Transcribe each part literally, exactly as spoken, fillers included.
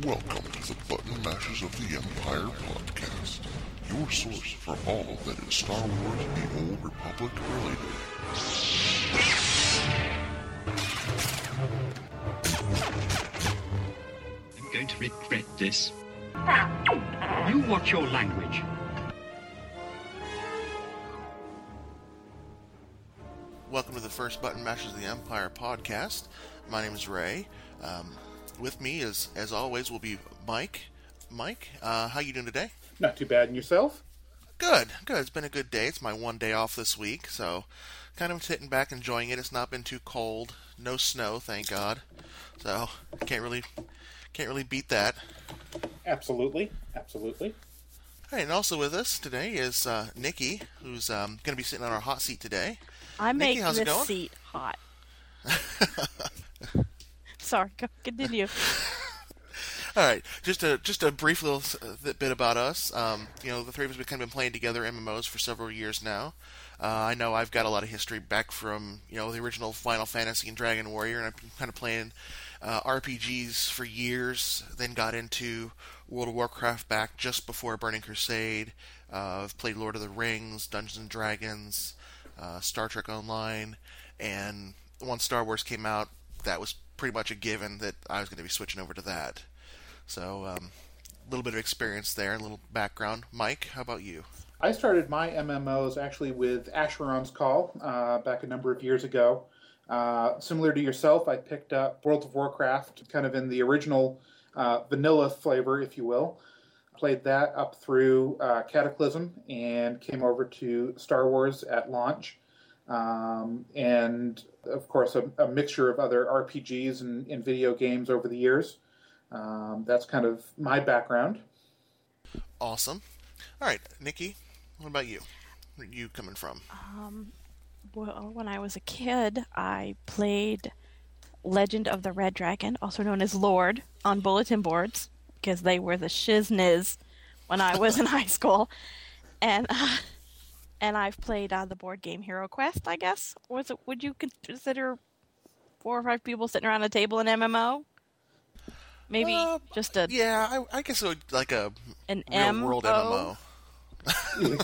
Welcome to the Button Mashers of the Empire podcast, your source for all that is Star Wars The Old Republic related. I'm going to regret this. You watch your language. Welcome to the first Button Mashers of the Empire podcast. My name is Ray. Um, with me, is, as always, will be Mike. Mike, uh, how you doing today? Not too bad. And yourself? Good, good. It's been a good day. It's my one day off this week, so kind of sitting back enjoying it. It's not been too cold. No snow, thank God. So can't really, can't really beat that. Absolutely, absolutely. All right, and also with us today is uh, Nikki, who's um, going to be sitting on our hot seat today. I make Nikki, how's it this going? seat hot. Sorry, go, continue. All right, just a just a brief little bit about us. Um, you know, the three of us have kind of been playing together M M Os for several years now. Uh, I know I've got a lot of history back from you know the original Final Fantasy and Dragon Warrior, and I've been kind of playing uh, R P Gs for years. Then got into World of Warcraft back just before Burning Crusade. Uh, I've played Lord of the Rings, Dungeons and Dragons, uh, Star Trek Online, and once Star Wars came out, that was pretty much a given that I was going to be switching over to that. So, um, a little bit of experience there, a little background. Mike, how about you? I started my M M Os actually with Asheron's Call uh, back a number of years ago. Uh, similar to yourself, I picked up World of Warcraft kind of in the original uh, vanilla flavor, if you will. Played that up through uh, Cataclysm and came over to Star Wars at launch. Um, and, of course, a, a mixture of other R P Gs and, and video games over the years. Um, that's kind of my background. Awesome. All right, Nikki, what about you? Where are you coming from? Um, well, when I was a kid, I played Legend of the Red Dragon, also known as Lord, on bulletin boards, because they were the shizniz when I was in high school. And uh, and I've played uh, the board game Hero Quest, I guess. Was it? Would you consider four or five people sitting around a table in M M O? Maybe uh, just a yeah. I, I guess it would like a an real M world O? M M O.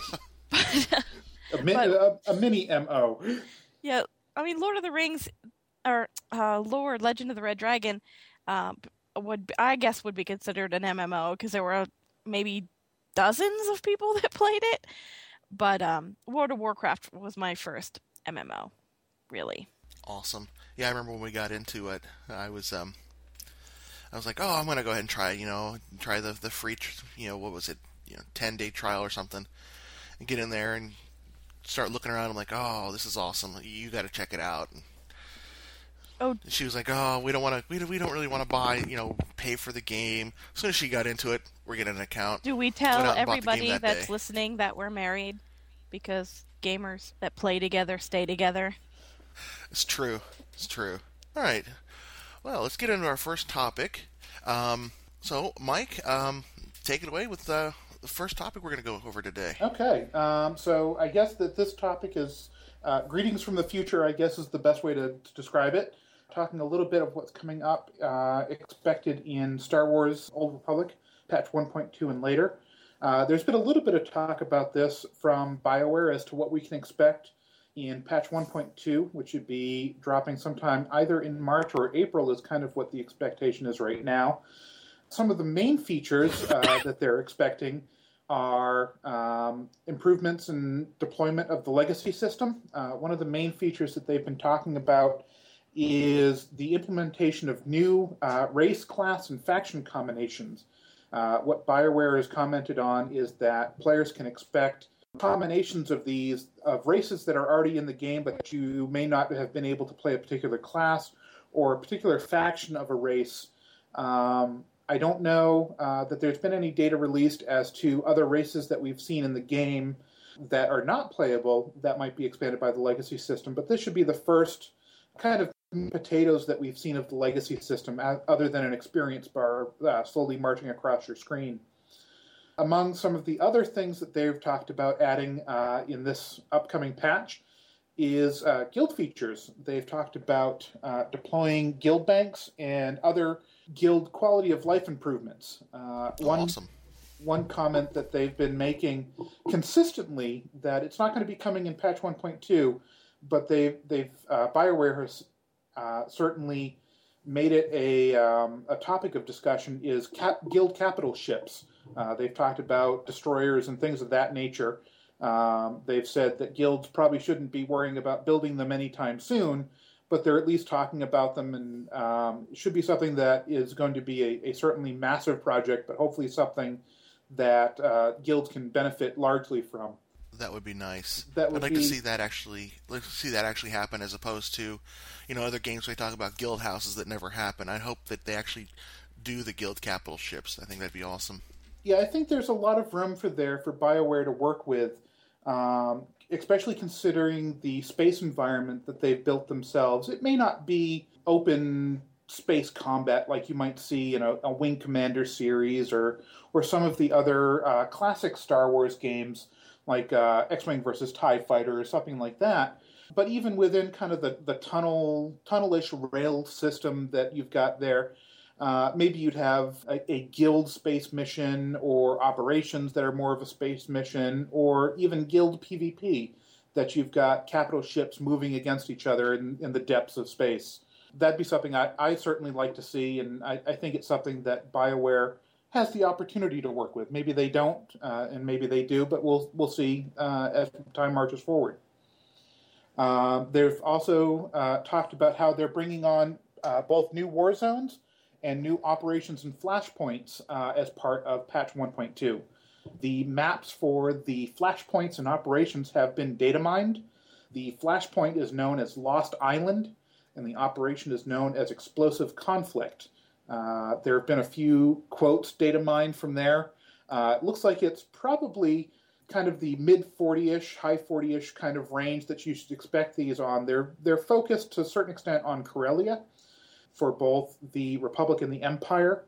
a, min- but, a, a mini M O. Yeah, I mean, Lord of the Rings, or uh, Lord Legend of the Red Dragon, uh, would I guess would be considered an M M O because there were maybe dozens of people that played it. But um, World of Warcraft was my first M M O, really. Awesome. Yeah, I remember when we got into it. I was um, I was like, oh, I'm gonna go ahead and try, you know, try the the free, you know, what was it, you know, ten day trial or something, and get in there and start looking around. I'm like, oh, this is awesome. You got to check it out. And oh, she was like, oh, we don't want to, we don't, we don't really want to buy, you know, pay for the game. As soon as she got into it, we're getting an account. do we Went tell out and bought the game everybody that that's day. listening that we're married? Because gamers that play together stay together. It's true. It's true. All right. Well, let's get into our first topic. Um, so, Mike, um, take it away with uh, the first topic we're going to go over today. Okay, um, so I guess that this topic is uh, greetings from the future, I guess is the best way to, to describe it. Talking a little bit of what's coming up, uh, expected in Star Wars Old Republic, patch one point two and later. Uh, there's been a little bit of talk about this from BioWare as to what we can expect in patch one point two, which should be dropping sometime either in March or April is kind of what the expectation is right now. Some of the main features uh, that they're expecting are um, improvements in deployment of the legacy system. Uh, one of the main features that they've been talking about is the implementation of new uh, race, class, and faction combinations. Uh, what BioWare has commented on is that players can expect combinations of these, of races that are already in the game, but you may not have been able to play a particular class or a particular faction of a race. Um, I don't know uh, that there's been any data released as to other races that we've seen in the game that are not playable that might be expanded by the legacy system, but this should be the first kind of potatoes that we've seen of the legacy system other than an experience bar uh, slowly marching across your screen. Among some of the other things that they've talked about adding uh, in this upcoming patch is uh, guild features. They've talked about uh, deploying guild banks and other guild quality of life improvements. Uh, one, awesome. One comment that they've been making consistently, that it's not going to be coming in patch one point two, but they've, they've uh, BioWare has uh, certainly made it a, um, a topic of discussion, is cap- guild capital ships. Uh, they've talked about destroyers and things of that nature. Um, they've said that guilds probably shouldn't be worrying about building them anytime soon, but they're at least talking about them, and um, it should be something that is going to be a, a certainly massive project, but hopefully something that uh, guilds can benefit largely from. That would be nice. That would I'd like be... to see that actually, like to see that actually happen, as opposed to, you know, other games we talk about guild houses that never happen. I hope that they actually do the guild capital ships. I think that'd be awesome. Yeah, I think there's a lot of room for there for BioWare to work with, um, especially considering the space environment that they've built themselves. It may not be open space combat like you might see in a, a Wing Commander series, or or some of the other uh, classic Star Wars games like uh, X-Wing versus TIE Fighter or something like that. But even within kind of the, the tunnel, tunnelish rail system that you've got there, uh, maybe you'd have a, a guild space mission, or operations that are more of a space mission, or even guild PvP, that you've got capital ships moving against each other in, in the depths of space. That'd be something I, I certainly like to see, and I, I think it's something that BioWare has the opportunity to work with. Maybe they don't, uh, and maybe they do, but we'll we'll see uh, as time marches forward. Uh, they've also uh, talked about how they're bringing on uh, both new war zones and new operations and flashpoints uh, as part of patch one point two. The maps for the flashpoints and operations have been data mined. The flashpoint is known as Lost Island, and the operation is known as Explosive Conflict. Uh, there have been a few quotes data mined from there. Uh, it looks like it's probably kind of the mid forty-ish, high forty-ish kind of range that you should expect these on. They're they're focused to a certain extent on Corellia for both the Republic and the Empire.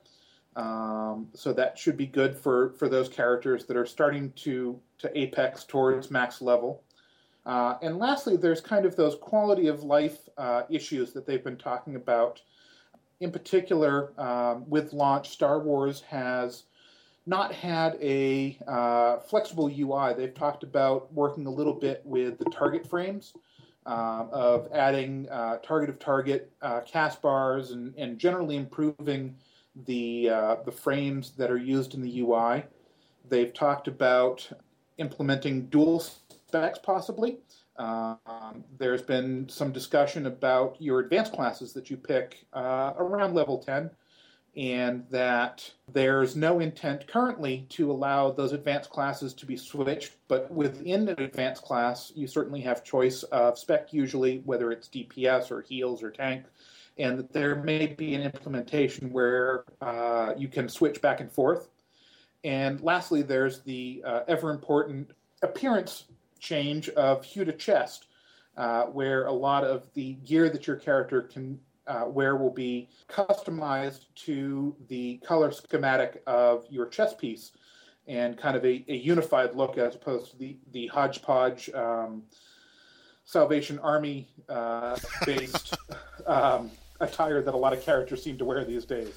Um, so that should be good for, for those characters that are starting to, to apex towards max level. Uh, and lastly, there's kind of those quality of life uh, issues that they've been talking about. In particular, um, with launch, Star Wars has not had a uh, flexible U I. They've talked about working a little bit with the target frames, uh, of adding uh, target of target uh, cast bars, and, and generally improving the uh, the frames that are used in the U I. They've talked about implementing dual specs possibly. Um, there's been some discussion about your advanced classes that you pick uh, around level ten, and that there's no intent currently to allow those advanced classes to be switched, but within an advanced class, you certainly have choice of spec usually, whether it's D P S or heals or tank, and that there may be an implementation where uh, you can switch back and forth. And lastly, there's the uh, ever-important appearance change of hue to chest, uh, where a lot of the gear that your character can uh, wear will be customized to the color schematic of your chest piece, and kind of a, a unified look as opposed to the, the hodgepodge um, Salvation Army uh, based um, attire that a lot of characters seem to wear these days.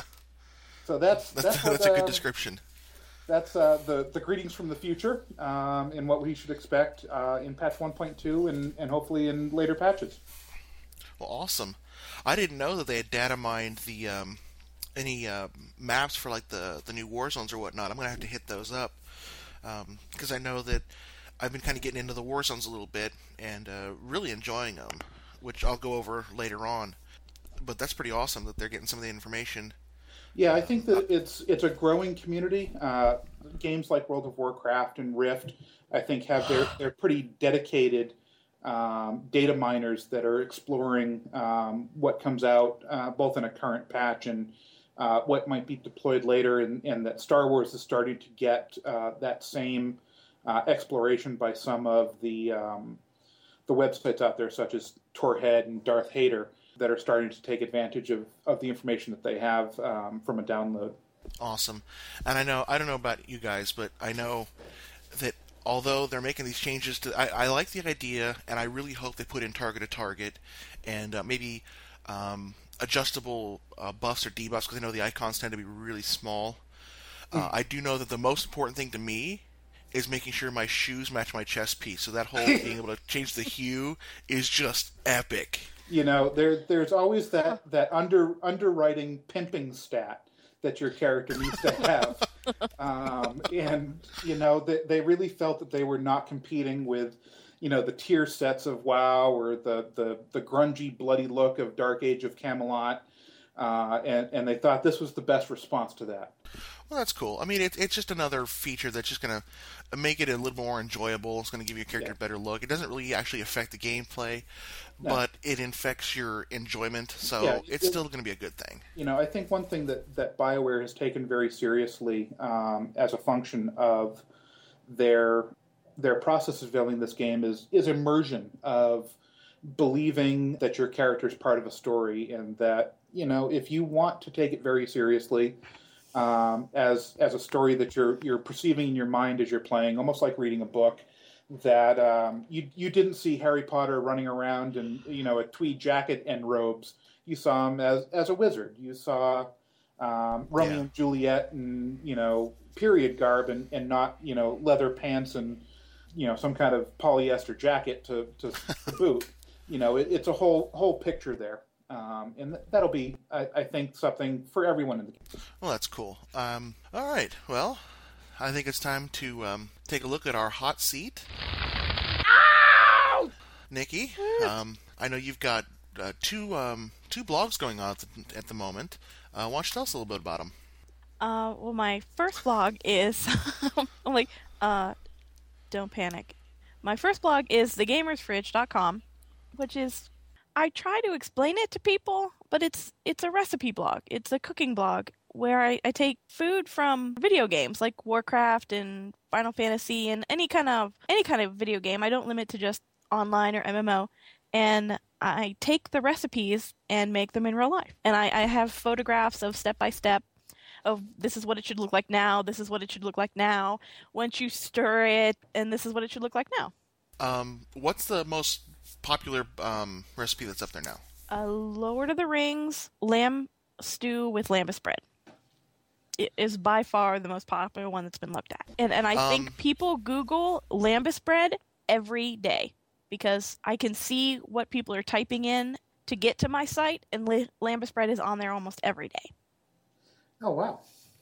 So that's that's, that's, what, that's a good uh, description. That's uh, the, the greetings from the future, um, and what we should expect uh, in patch one point two, and, and hopefully in later patches. Well, awesome. I didn't know that they had data mined the um, any uh, maps for like the, the new war zones or whatnot. I'm going to have to hit those up, because um, I know that I've been kind of getting into the war zones a little bit and uh, really enjoying them, which I'll go over later on. But that's pretty awesome that they're getting some of the information. Yeah, I think that it's it's a growing community. Uh, games like World of Warcraft and Rift, I think, have their they're pretty dedicated um, data miners that are exploring um, what comes out uh, both in a current patch and uh, what might be deployed later, and, and that Star Wars is starting to get uh, that same uh, exploration by some of the um, the websites out there, such as Torhead and Darth Hader, that are starting to take advantage of, of the information that they have um, from a download. Awesome. And I know, I don't know about you guys, but I know that although they're making these changes, to, I, I like the idea, and I really hope they put in target to target, and uh, maybe um, adjustable uh, buffs or debuffs, because I know the icons tend to be really small. Uh, I do know that the most important thing to me is making sure my shoes match my chest piece. So that whole being able to change the hue is just epic. You know, there there's always that, that under underwriting pimping stat that your character needs to have. um, and, you know, they, they really felt that they were not competing with, you know, the tier sets of WoW or the, the, the grungy, bloody look of Dark Age of Camelot. Uh, and, and they thought this was the best response to that. Well, that's cool. I mean, it, it's just another feature that's just going to make it a little more enjoyable. It's going to give your character Yeah. a better look. It doesn't really actually affect the gameplay, No. but it infects your enjoyment, so Yeah, it's it- still going to be a good thing. You know, I think one thing that, that BioWare has taken very seriously um, as a function of their their process of building this game is is immersion, of believing that your character is part of a story, and that, you know, if you want to take it very seriously um, as as a story that you're you're perceiving in your mind as you're playing, almost like reading a book, that um, you you didn't see Harry Potter running around in, you know, a tweed jacket and robes. You saw him as as a wizard. You saw um, Romeo Yeah. and Juliet and, you know, period garb, and, and not, you know, leather pants and, you know, some kind of polyester jacket to, to, to boot. You know, it, it's a whole whole picture there. Um, and th- that'll be, I, I think, something for everyone in the game. Well, that's cool. Um, all right. Well, I think it's time to um, take a look at our hot seat. Nikki, um, I know you've got uh, two um, two blogs going on at the, at the moment. Uh, why don't you tell us a little bit about them? Uh, well, my first blog is I'm like, uh, don't panic. My first blog is the gamers fridge dot com, which is, I try to explain it to people, but it's it's a recipe blog. It's a cooking blog where I, I take food from video games like Warcraft and Final Fantasy and any kind of any kind of video game. I don't limit to just online or M M O, and I take the recipes and make them in real life. And I, I have photographs of step by step of this is what it should look like now, this is what it should look like now, once you stir it, and this is what it should look like now. Um, what's the most popular um, recipe that's up there now? A Lord of the Rings lamb stew with lambus bread. It is by far the most popular one that's been looked at. And and I Um, think people Google lambus bread every day because I can see what people are typing in to get to my site, and li- lambus bread is on there almost every day. Oh, wow.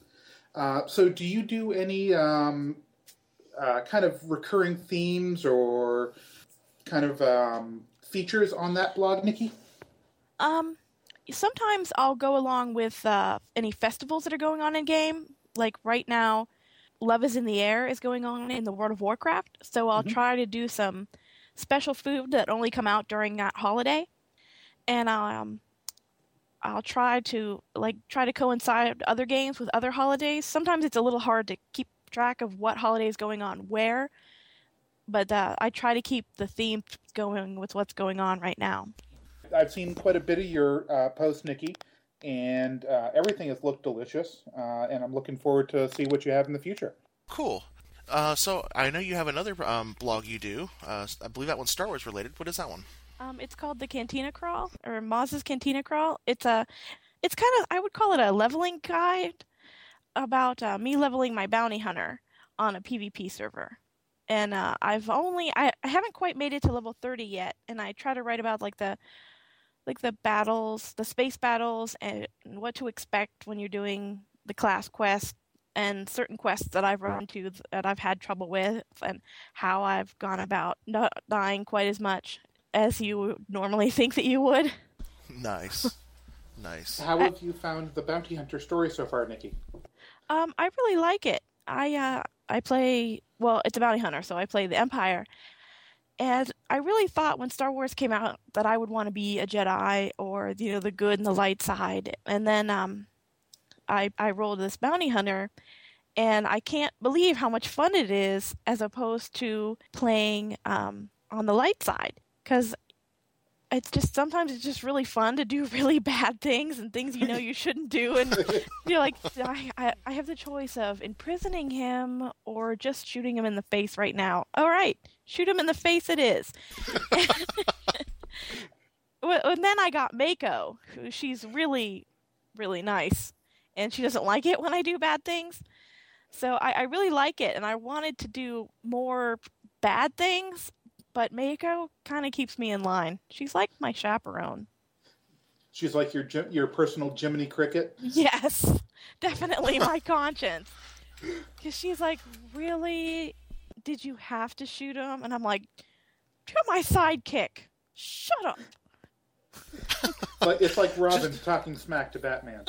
Uh, so do you do any um, uh, kind of recurring themes or kind of um, features on that blog, Nikki? Um, sometimes I'll go along with uh, any festivals that are going on in game. Like right now, Love is in the Air is going on in the World of Warcraft, so I'll Mhm. try to do some special food that only come out during that holiday, and I'll um, I'll try to like try to coincide other games with other holidays. Sometimes it's a little hard to keep track of what holiday is going on where, but uh, I try to keep the theme going with what's going on right now. I've seen quite a bit of your uh, posts, Nikki, and uh, everything has looked delicious, uh, and I'm looking forward to see what you have in the future. Cool. Uh, so I know you have another um, blog you do. Uh, I believe that one's Star Wars related. What is that one? Um, it's called the Cantina Crawl, or Maz's Cantina Crawl. It's a, it's kind of, I would call it a leveling guide about uh, me leveling my bounty hunter on a PvP server. And uh, I've only, I, I haven't quite made it to level thirty yet, and I try to write about like the, like the battles, the space battles, and what to expect when you're doing the class quest, and certain quests that I've run into that I've had trouble with, and how I've gone about not dying quite as much as you would normally think that you would. Nice. Nice. How have you found the Bounty Hunter story so far, Nikki? Um, I really like it. I uh, I play well. It's a bounty hunter, so I play the Empire, and I really thought when Star Wars came out that I would want to be a Jedi or you know the good and the light side. And then um, I I rolled this bounty hunter, and I can't believe how much fun it is as opposed to playing um, on the light side. Because it's just sometimes it's just really fun to do really bad things and things you know you shouldn't do, and you're like, I, I, I have the choice of imprisoning him or just shooting him in the face right now. All right, shoot him in the face. It is. Well, and then I got Mako, who she's really, really nice, and she doesn't like it when I do bad things. So I, I really like it, and I wanted to do more bad things, but Mako kind of keeps me in line. She's like my chaperone. She's like your your personal Jiminy Cricket? Yes, definitely my conscience. Because she's like, really? Did you have to shoot him? And I'm like, you're my sidekick. Shut up. But it's like Robin just... talking smack to Batman.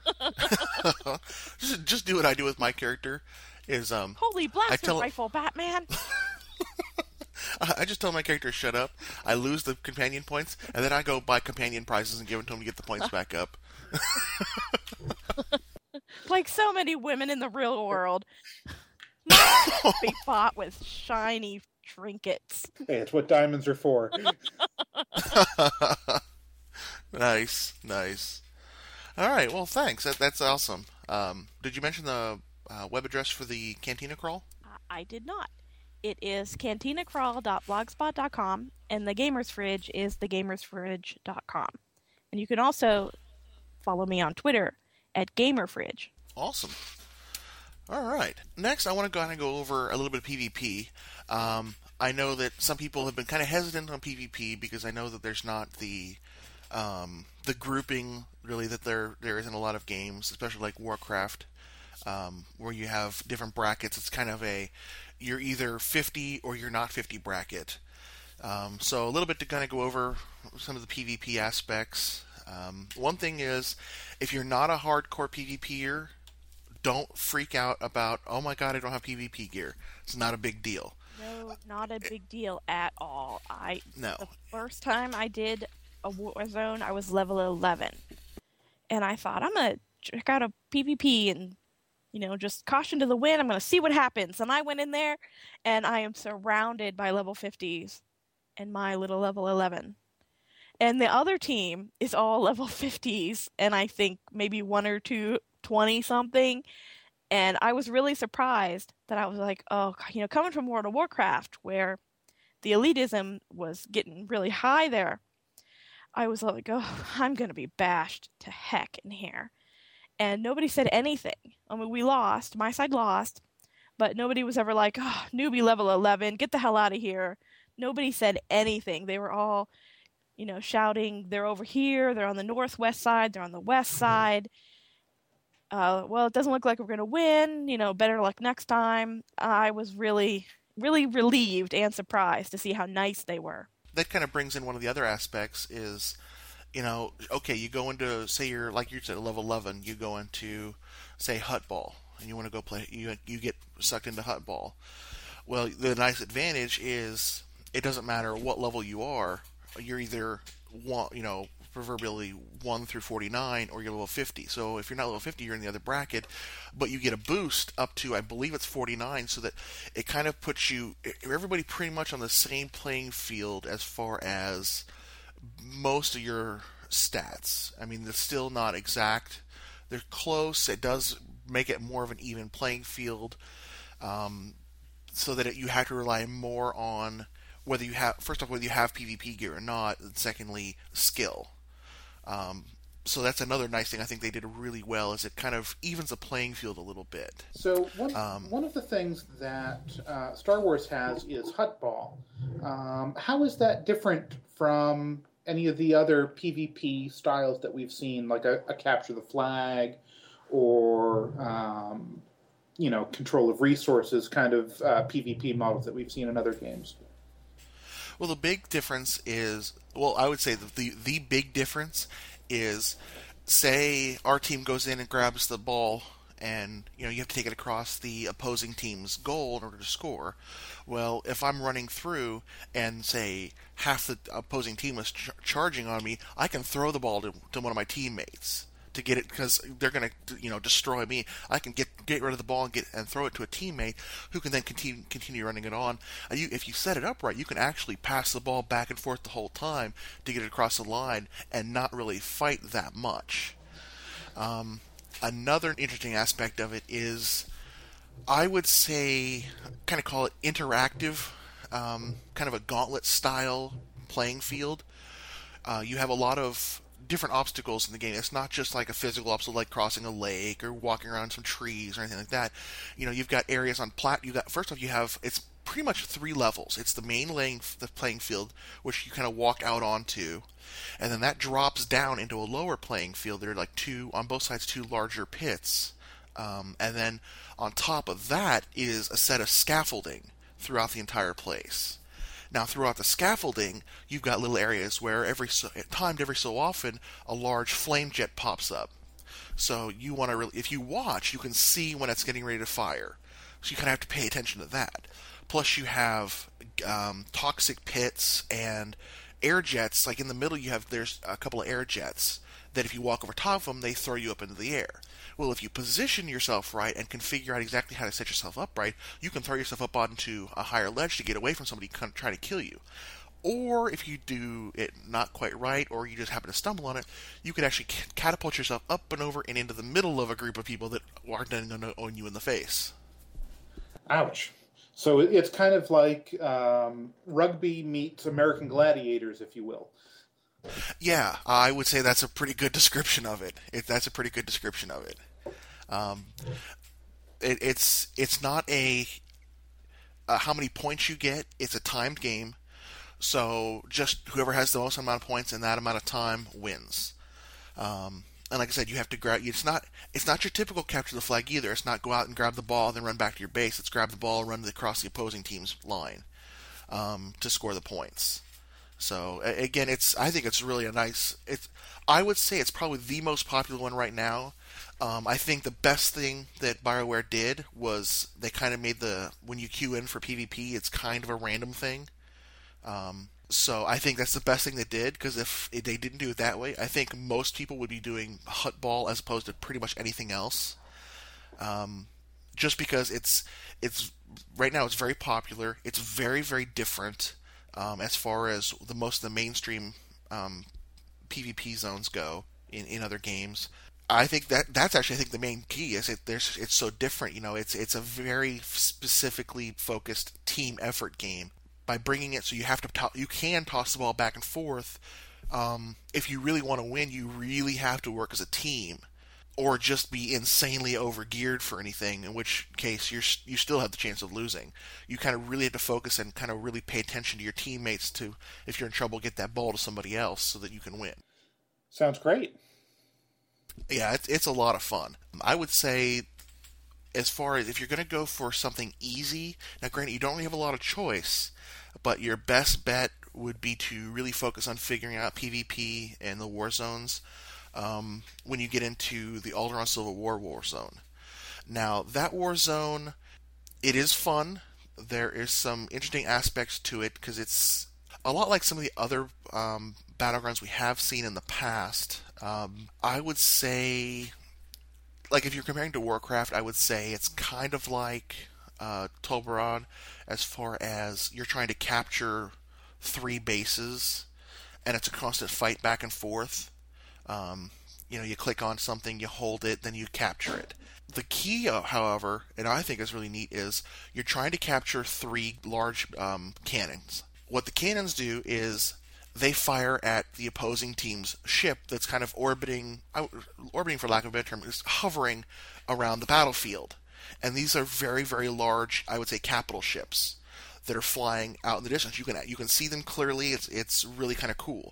just, just do what I do with my character. Is um. Holy blaster tell... rifle, Batman. I just tell my character shut up. I lose the companion points, and then I go buy companion prizes and give them to him to get the points back up. Like so many women in the real world, be bought with shiny trinkets. Hey, it's what diamonds are for. Nice, nice. All right, well, thanks. That, that's awesome. Um, did you mention the uh, web address for the Cantina Crawl? Uh, I did not. It is cantina crawl dot blogspot dot com, and the Gamers Fridge is the gamers fridge dot com. And you can also follow me on Twitter at gamerfridge. Awesome. All right. Next, I want to go ahead and go over a little bit of PvP. Um, I know that some people have been kind of hesitant on PvP because I know that there's not the um, the grouping really that there there is in a lot of games, especially like Warcraft, um, where you have different brackets. It's kind of a you're either fifty or you're not fifty bracket. Um, so a little bit to kind of go over some of the PvP aspects. Um, one thing is, if you're not a hardcore PvPer, don't freak out about, oh my god, I don't have PvP gear. It's not a big deal. No, not a big deal at all. I no. The first time I did a Warzone, I was level eleven. And I thought, I'm going to check out a PvP and, you know, just caution to the wind. I'm going to see what happens. And I went in there, and I am surrounded by level fifties and my little level eleven. And the other team is all level fifties, and I think maybe one or two twenty-something. And I was really surprised that I was like, oh, you know, coming from World of Warcraft, where the elitism was getting really high there, I was like, oh, I'm going to be bashed to heck in here. And nobody said anything. I mean, we lost. My side lost. But nobody was ever like, oh, newbie level eleven, get the hell out of here. Nobody said anything. They were all, you know, shouting, they're over here, they're on the northwest side, they're on the west side. Uh, well, it doesn't look like we're going to win, you know, better luck next time. I was really, really relieved and surprised to see how nice they were. That kind of brings in one of the other aspects is, you know, okay, you go into, say you're, like you said, level eleven, you go into, say, Hut Ball, and you want to go play, you, you get sucked into Hut Ball. Well, the nice advantage is it doesn't matter what level you are, you're either, one, you know, proverbially one through forty-nine, or you're level fifty. So if you're not level fifty, you're in the other bracket, but you get a boost up to, I believe it's forty-nine, so that it kind of puts you, everybody pretty much on the same playing field as far as most of your stats. I mean, they're still not exact. They're close. It does make it more of an even playing field, um, so that it, you have to rely more on whether you have, first off, whether you have PvP gear or not, and secondly, skill. Um, so that's another nice thing I think they did really well, is it kind of evens the playing field a little bit. So one, um, one of the things that uh, Star Wars has is Hut Ball. Um, how is that different from any of the other PvP styles that we've seen, like a, a Capture the Flag or, um, you know, Control of Resources kind of uh, PvP models that we've seen in other games? Well, the big difference is, well, I would say the, the the big difference is, say our team goes in and grabs the ball, and you know you have to take it across the opposing team's goal in order to score. Well, if I'm running through and say half the opposing team is ch- charging on me, I can throw the ball to, to one of my teammates to get it, because they're going to, you know, destroy me. I can get get rid of the ball and get and throw it to a teammate who can then continue continue running it on. And you, if you set it up right, you can actually pass the ball back and forth the whole time to get it across the line and not really fight that much. Um, another interesting aspect of it is, I would say, kind of call it interactive, um, kind of a gauntlet style playing field. uh, you have a lot of different obstacles in the game. It's not just like a physical obstacle like crossing a lake or walking around some trees or anything like that. You know, you've got areas on plat. You got first off, you have it's pretty much three levels. It's the main laying the playing field, which you kind of walk out onto, and then that drops down into a lower playing field. There are like two on both sides, two larger pits, um, and then on top of that is a set of scaffolding throughout the entire place. Now, throughout the scaffolding, you've got little areas where every so, timed every so often a large flame jet pops up. So you want to really, if you watch, you can see when it's getting ready to fire. So you kind of have to pay attention to that. Plus, you have um, toxic pits and air jets. Like in the middle, you have there's a couple of air jets that if you walk over top of them, they throw you up into the air. Well, if you position yourself right and can figure out exactly how to set yourself up right, you can throw yourself up onto a higher ledge to get away from somebody trying to kill you. Or if you do it not quite right, or you just happen to stumble on it, you could actually catapult yourself up and over and into the middle of a group of people that are then going to own you in the face. Ouch. So it's kind of like um, rugby meets American Gladiators, if you will. Yeah, I would say that's a pretty good description of it. it that's a pretty good description of it. Um, it it's it's not a uh, how many points you get. It's a timed game, so just whoever has the most amount of points in that amount of time wins. Um, and like I said, you have to grab. It's not it's not your typical capture the flag either. It's not go out and grab the ball and then run back to your base. It's grab the ball and run across the opposing team's line um, to score the points. So again, it's I think it's really a nice. It's I would say it's probably the most popular one right now. Um, I think the best thing that BioWare did was they kind of made the when you queue in for PvP, it's kind of a random thing. Um, so I think that's the best thing they did, because if they didn't do it that way, I think most people would be doing Huttball as opposed to pretty much anything else. Um, just because it's it's right now it's very popular. It's very very different. Um, as far as the most of the mainstream um, PvP zones go in, in other games, I think that that's actually I think the main key is it. There's it's so different. You know, it's it's a very specifically focused team effort game. By bringing it so you have to to- you can toss the ball back and forth. Um, if you really want to win, you really have to work as a team, or just be insanely overgeared for anything, in which case you're you still have the chance of losing. You kind of really have to focus and kind of really pay attention to your teammates to, if you're in trouble, get that ball to somebody else so that you can win. Sounds great. Yeah, it's, it's a lot of fun. I would say, as far as if you're going to go for something easy, now granted you don't really have a lot of choice, but your best bet would be to really focus on figuring out PvP and the war zones. Um, when you get into the Alderaan Civil War war zone. Now, that war zone, it is fun. There is some interesting aspects to it, because it's a lot like some of the other um, battlegrounds we have seen in the past. Um, I would say, like if you're comparing to Warcraft, I would say it's kind of like uh, Tolbarad, as far as you're trying to capture three bases, and it's a constant fight back and forth. Um, you know, you click on something, you hold it, then you capture it. The key, however, and I think is really neat, is you're trying to capture three large um, cannons. What the cannons do is they fire at the opposing team's ship that's kind of orbiting, orbiting for lack of a better term, is hovering around the battlefield. And these are very, very large, I would say, capital ships that are flying out in the distance. You can you can see them clearly. It's it's really kind of cool.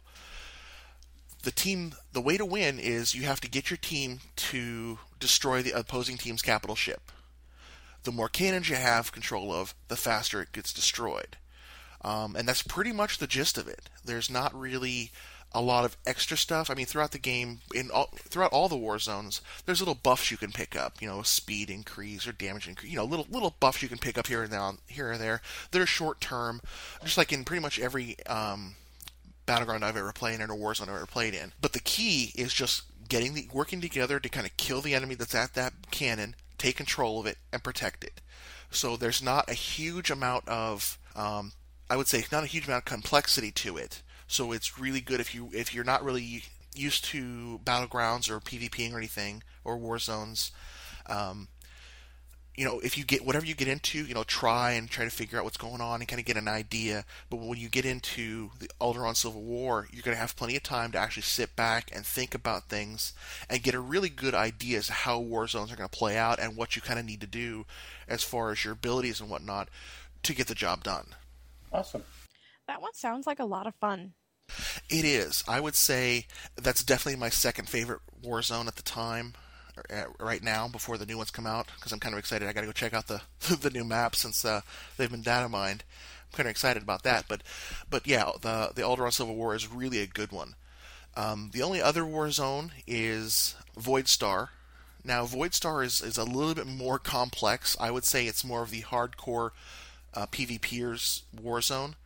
The team, the way to win is you have to get your team to destroy the opposing team's capital ship. The more cannons you have control of, the faster it gets destroyed. Um, and that's pretty much the gist of it. There's not really a lot of extra stuff. I mean, throughout the game, in all, throughout all the war zones, there's little buffs you can pick up. You know, speed increase or damage increase. You know, little little buffs you can pick up here and there, here and there. That are short term, just like in pretty much every um, battleground I've ever played in or war zone I've ever played in. But the key is just getting the working together to kind of kill the enemy that's at that cannon, take control of it, and protect it. So there's not a huge amount of, um, I would say, not a huge amount of complexity to it. So it's really good if you if you're not really used to battlegrounds or PvPing or anything or war zones. Um, you know, if you get whatever you get into, you know, try and try to figure out what's going on and kind of get an idea. But when you get into the Alderaan Civil War, you're going to have plenty of time to actually sit back and think about things and get a really good idea as to how war zones are going to play out and what you kind of need to do as far as your abilities and whatnot to get the job done. Awesome. That one sounds like a lot of fun. It is. I would say that's definitely my second favorite war zone at the time. Right now, before the new ones come out, because I'm kind of excited. I got to go check out the the new map since uh, they've been data mined. I'm kind of excited about that. But but yeah, the the Alderaan Civil War is really a good one. Um, the only other war zone is Void Star. Now, Void Star is is a little bit more complex. I would say it's more of the hardcore uh, PvPers war zone.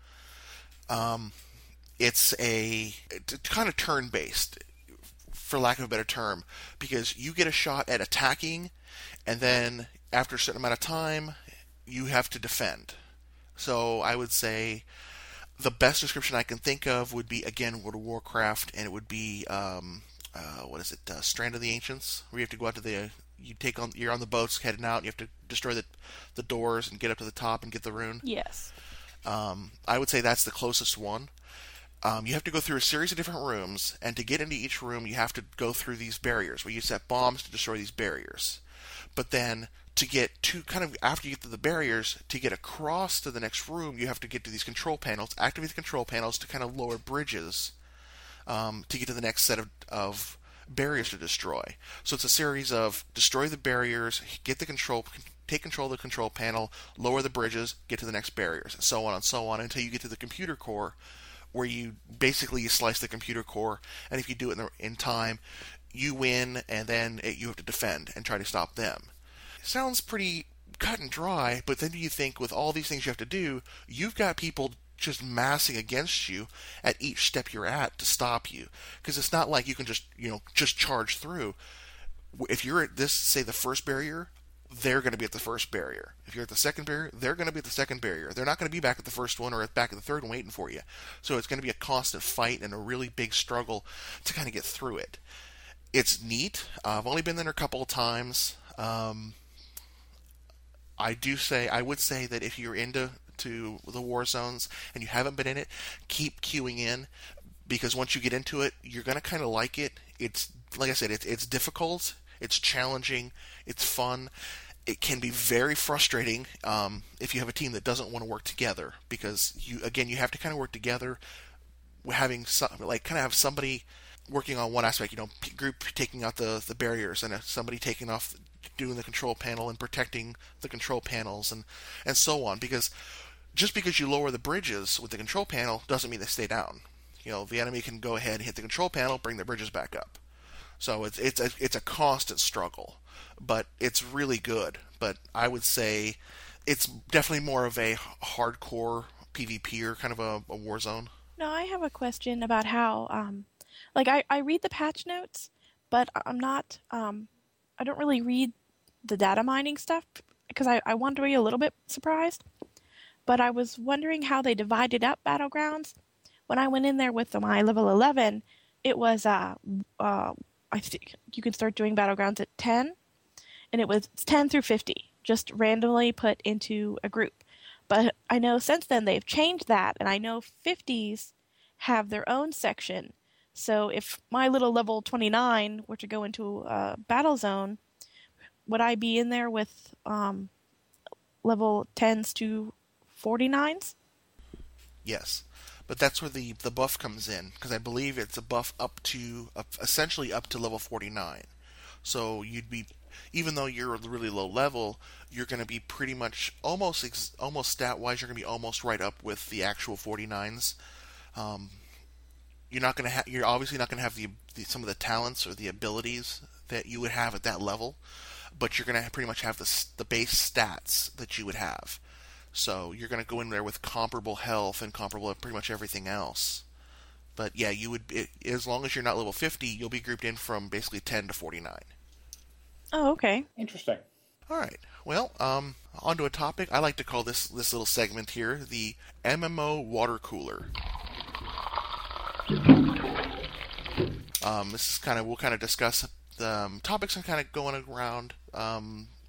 Um, it's a it's kind of turn based, for lack of a better term, because you get a shot at attacking, and then after a certain amount of time, you have to defend. So I would say the best description I can think of would be, again, World of Warcraft, and it would be, um, uh, what is it, uh, Strand of the Ancients, where you have to go out to the, you take on, you're on the boats heading out, and you have to destroy the the doors and get up to the top and get the rune. Yes. Um, I would say that's the closest one. Um, you have to go through a series of different rooms, and to get into each room, you have to go through these barriers, where you set bombs to destroy these barriers. But then, to get to, kind of, after you get to the barriers, to get across to the next room, you have to get to these control panels, activate the control panels to kind of lower bridges, um, to get to the next set of, of barriers to destroy. So it's a series of destroy the barriers, get the control, take control of the control panel, lower the bridges, get to the next barriers, and so on and so on, until you get to the computer core, where you basically you slice the computer core, and if you do it in, the, in time, you win, and then it, you have to defend and try to stop them. It sounds pretty cut and dry, but then you think with all these things you have to do, you've got people just massing against you at each step you're at to stop you, because it's not like you can just you know just charge through. If you're at this, say the first barrier, they're going to be at the first barrier. If you're at the second barrier, they're going to be at the second barrier. They're not going to be back at the first one or at back at the third one waiting for you. So it's going to be a constant fight and a really big struggle to kind of get through it. It's neat. Uh, I've only been there a couple of times. Um, I do say, I would say that if you're into to the war zones and you haven't been in it, keep queuing in, because once you get into it, you're going to kind of like it. It's, like I said, it's, it's difficult. It's challenging. It's fun. It can be very frustrating um, if you have a team that doesn't want to work together, because you again you have to kind of work together, having some, like kind of have somebody working on one aspect. You know, group taking out the the barriers, and somebody taking off doing the control panel and protecting the control panels, and and so on. Because just because you lower the bridges with the control panel doesn't mean they stay down. You know, the enemy can go ahead and hit the control panel, bring the bridges back up. So it's it's a it's a constant struggle, but it's really good. But I would say it's definitely more of a hardcore PvPer kind of a, a war zone. No, I have a question about how, um, like I, I read the patch notes, but I'm not, um, I don't really read the data mining stuff because I, I want to be a little bit surprised. But I was wondering how they divided up Battlegrounds. When I went in there with my level eleven, it was uh uh. I think you can start doing Battlegrounds at ten, and it was ten through fifty, just randomly put into a group. But I know since then they've changed that, and I know fifties have their own section. So if my little level twenty-nine were to go into a battle zone, would I be in there with um, level tens to forty-nines? Yes. But that's where the, the buff comes in, because I believe it's a buff up to, uh, essentially up to level forty-nine. So you'd be, even though you're really low level, you're going to be pretty much, almost ex, almost stat-wise, you're going to be almost right up with the actual forty-nines. Um, you're not going to have, you're obviously not going to have the, the some of the talents or the abilities that you would have at that level, but you're going to pretty much have the the base stats that you would have. So you're going to go in there with comparable health and comparable pretty much everything else. But yeah, you would, it, as long as you're not level fifty, you'll be grouped in from basically ten to forty-nine. Oh, okay. Interesting. All right. Well, um, on to a topic. I like to call this this little segment here the M M O water cooler. Um, this is kind of, we'll kind of discuss the um, topics and kind of going around um,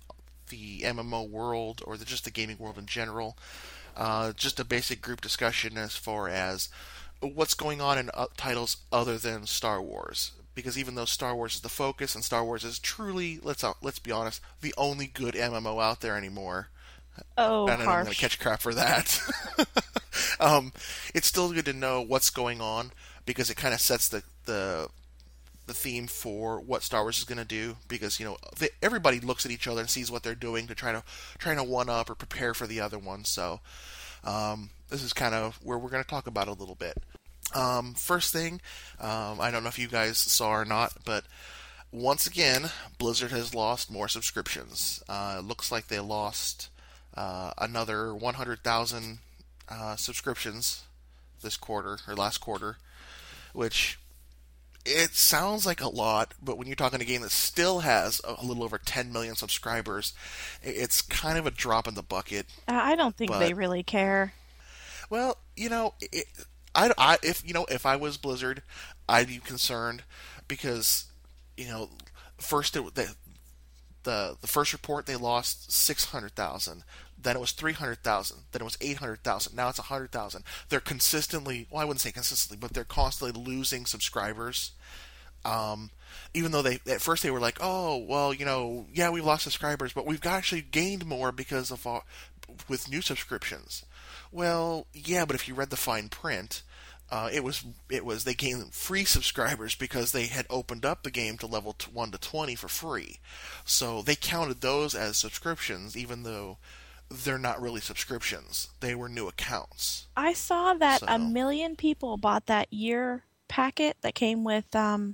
the M M O world or the, just the gaming world in general. Uh, just a basic group discussion as far as what's going on in uh, titles other than Star Wars. Because even though Star Wars is the focus, and Star Wars is truly, let's uh, let's be honest, the only good M M O out there anymore. Oh, and harsh. I'm going to catch crap for that. um, it's still good to know what's going on because it kind of sets the, the the theme for what Star Wars is going to do. Because you know they, everybody looks at each other and sees what they're doing to try to trying to one up or prepare for the other one. So um, this is kind of where we're going to talk about it a little bit. Um, first thing, um, I don't know if you guys saw or not, but once again, Blizzard has lost more subscriptions. Uh, it looks like they lost uh, another one hundred thousand uh, subscriptions this quarter, or last quarter, which it sounds like a lot, but when you're talking a game that still has a little over ten million subscribers, it's kind of a drop in the bucket. I don't think but, they really care. Well, you know, it, I, I, if you know, if I was Blizzard, I'd be concerned because, you know, first it, the the the first report they lost six hundred thousand, then it was three hundred thousand, then it was eight hundred thousand, now it's a hundred thousand. They're consistently, well, I wouldn't say consistently, but they're constantly losing subscribers. Um, even though they at first they were like, oh, well, you know, yeah, we've lost subscribers, but we've actually gained more because of our, with new subscriptions. Well, yeah, but if you read the fine print, uh, it was it was they gained free subscribers because they had opened up the game to level one to twenty for free. So they counted those as subscriptions, even though they're not really subscriptions. They were new accounts. I saw that So- a million people bought that year packet that came with um,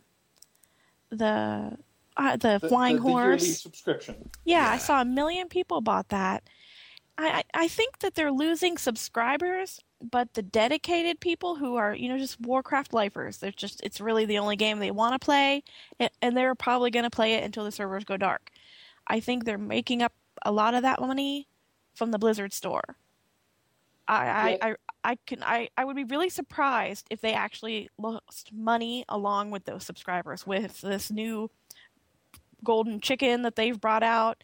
the uh, the, The, flying the, the horse. yearly subscription. Yeah, I Yeah. saw a million people bought that. I, I I think that they're losing subscribers, but the dedicated people who are, you know, just Warcraft lifers, they're just, it's really the only game they want to play, a- and they're probably going to play it until the servers go dark. I think they're making up a lot of that money from the Blizzard store. I I, Yeah. I, I can I, I would be really surprised if they actually lost money along with those subscribers with this new golden chicken that they've brought out.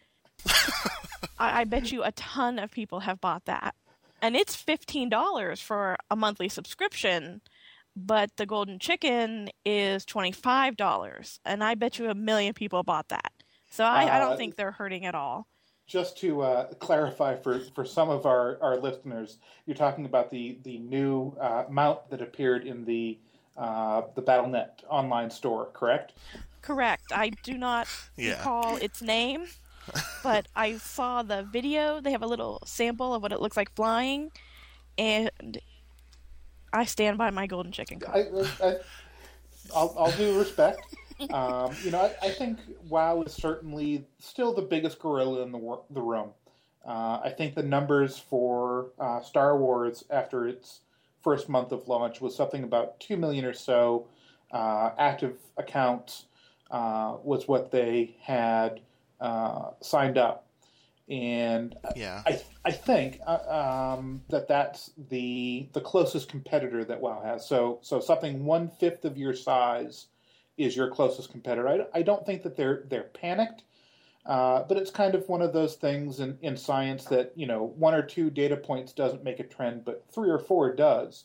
I, I bet you a ton of people have bought that. And it's fifteen dollars for a monthly subscription, but the golden chicken is twenty-five dollars. And I bet you a million people bought that. So I, I don't Uh, think they're hurting at all. Just to uh, clarify for, for some of our, our listeners, you're talking about the the new uh, mount that appeared in the uh, the Battle dot net online store, correct? Correct. I do not Yeah. recall its name, but I saw the video. They have a little sample of what it looks like flying, and I stand by my golden chicken card. I, I, I'll, I'll do respect. Um, you know, I, I think WoW is certainly still the biggest gorilla in the wor- the room. Uh, I think the numbers for uh, Star Wars after its first month of launch was something about two million or so uh, active accounts uh, was what they had uh, signed up, and Yeah. I I think uh, um, that that's the the closest competitor that WoW has. So so something one fifth of your size is your closest competitor. I, I don't think that they're they're panicked, uh, but it's kind of one of those things in, in science that, you know, one or two data points doesn't make a trend, but three or four does.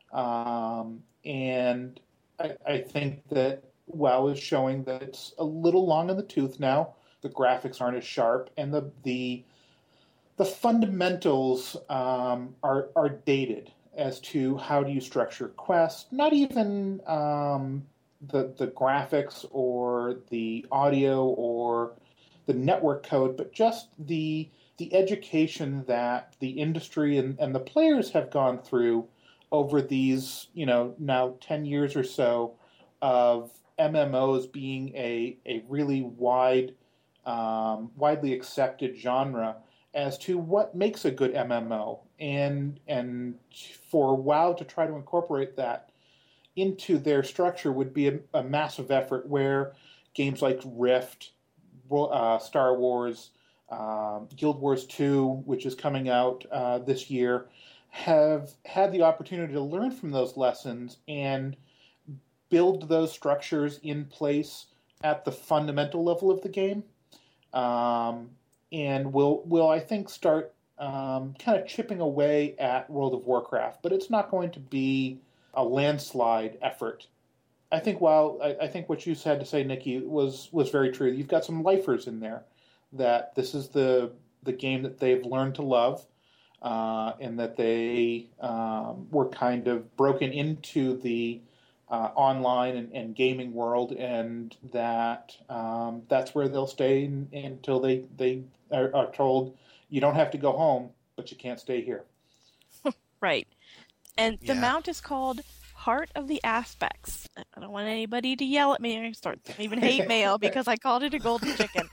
Um, and I, I think that WoW is showing that it's a little long in the tooth now. The graphics aren't as sharp, and the the the fundamentals um, are are dated as to how do you structure quests. Not even um, the the graphics or the audio or the network code, but just the the education that the industry and, and the players have gone through over these, you know, now ten years or so of M M Os being a, a really wide, um, widely accepted genre as to what makes a good M M O. And, and for WoW to try to incorporate that into their structure would be a, a massive effort, where games like Rift, uh, Star Wars, um, Guild Wars two, which is coming out uh, this year, have had the opportunity to learn from those lessons and build those structures in place at the fundamental level of the game. Um, and will will I think start um, kind of chipping away at World of Warcraft, but it's not going to be a landslide effort. I think while I, I think what you had to say, Nikki, was was very true. You've got some lifers in there that this is the the game that they've learned to love, uh, and that they um, were kind of broken into the uh, online and, and gaming world, and that um, that's where they'll stay in, until they they are, are told you don't have to go home, but you can't stay here. Right. And the Yeah. mount is called Heart of the Aspects. I don't want anybody to yell at me or start even hate mail because I called it a golden chicken.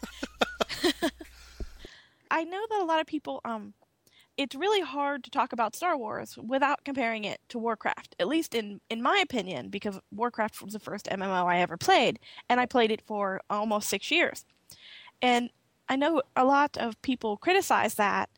I know that a lot of people, um, it's really hard to talk about Star Wars without comparing it to Warcraft, at least in, in my opinion, because Warcraft was the first M M O I ever played, and I played it for almost six years. And I know a lot of people criticize that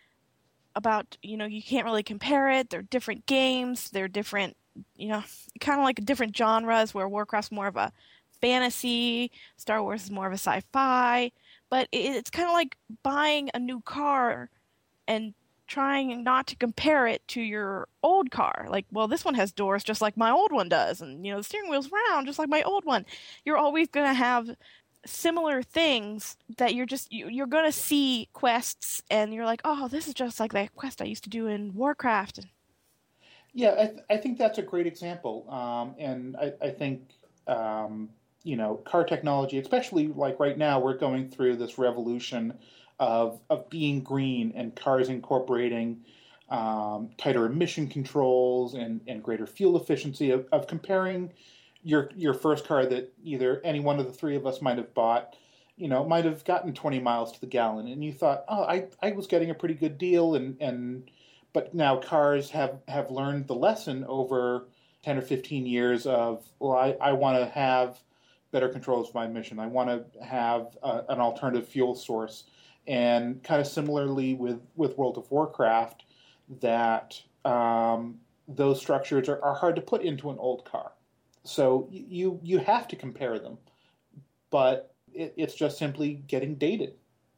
about, you know, you can't really compare it. They're different games. They're different, you know, kind of like different genres where Warcraft's more of a fantasy, Star Wars is more of a sci-fi. But it's kind of like buying a new car and trying not to compare it to your old car. Like, well, this one has doors just like my old one does. And, you know, the steering wheel's round just like my old one. You're always going to have similar things that you're just, you're going to see quests and you're like, oh, this is just like that quest I used to do in Warcraft. Yeah, I, th- I think that's a great example. Um, and I, I think, um, you know, car technology, especially like right now, we're going through this revolution of of being green and cars incorporating um, tighter emission controls and, and greater fuel efficiency, of, of comparing your your first car that either any one of the three of us might have bought, you know, might have gotten twenty miles to the gallon, and you thought, oh, I, I was getting a pretty good deal, and, and but now cars have, have learned the lesson over ten or fifteen years of, well, I, I want to have better controls of my emission. I want to have uh, an alternative fuel source. And kind of similarly with, with World of Warcraft, that um, those structures are, are hard to put into an old car. So you you have to compare them, but it, it's just simply getting dated.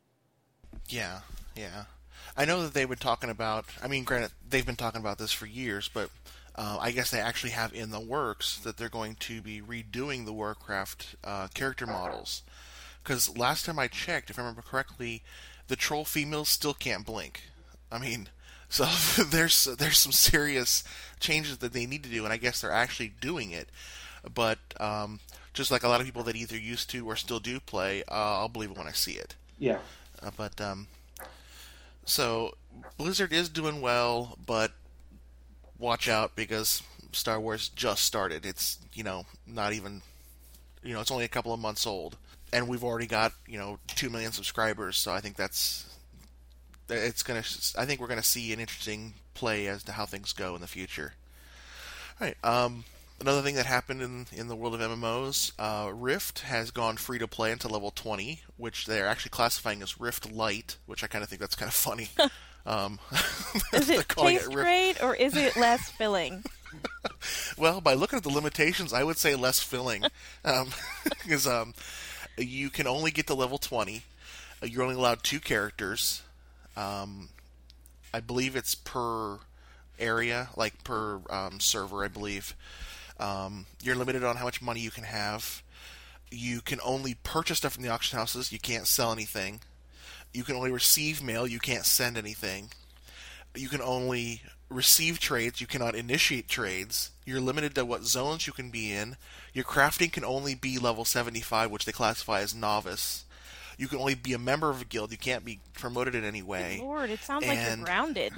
Yeah, yeah. I know that they've been talking about, I mean, granted, they've been talking about this for years, but uh, I guess they actually have in the works that they're going to be redoing the Warcraft uh, character models. Because last time I checked, if I remember correctly, the troll females still can't blink. I mean, so there's there's some serious changes that they need to do, and I guess they're actually doing it. But um, just like a lot of people that either used to or still do play, uh, I'll believe it when I see it. Yeah. Uh, but um, so Blizzard is doing well, but watch out because Star Wars just started. It's, you know, not even, you know, it's only a couple of months old. And we've already got, you know, two million subscribers, so I think that's, it's gonna, I think we're gonna see an interesting play as to how things go in the future. All right, um, another thing that happened in, in the world of M M Os, uh, Rift has gone free to play until level twenty, which they're actually classifying as Rift Lite, which I kind of think that's kind of funny. um, Is it taste it great or is it less filling? Well, by looking at the limitations, I would say less filling, because um, um, you can only get to level twenty. You're only allowed two characters. Um, I believe it's per area, like per um, server, I believe. Um, you're limited on how much money you can have. You can only purchase stuff from the auction houses. You can't sell anything. You can only receive mail. You can't send anything. You can only receive trades. You cannot initiate trades. You're limited to what zones you can be in. Your crafting can only be level seventy-five, which they classify as novice. You can only be a member of a guild. You can't be promoted in any way. Lord, it sounds and... like you're grounded.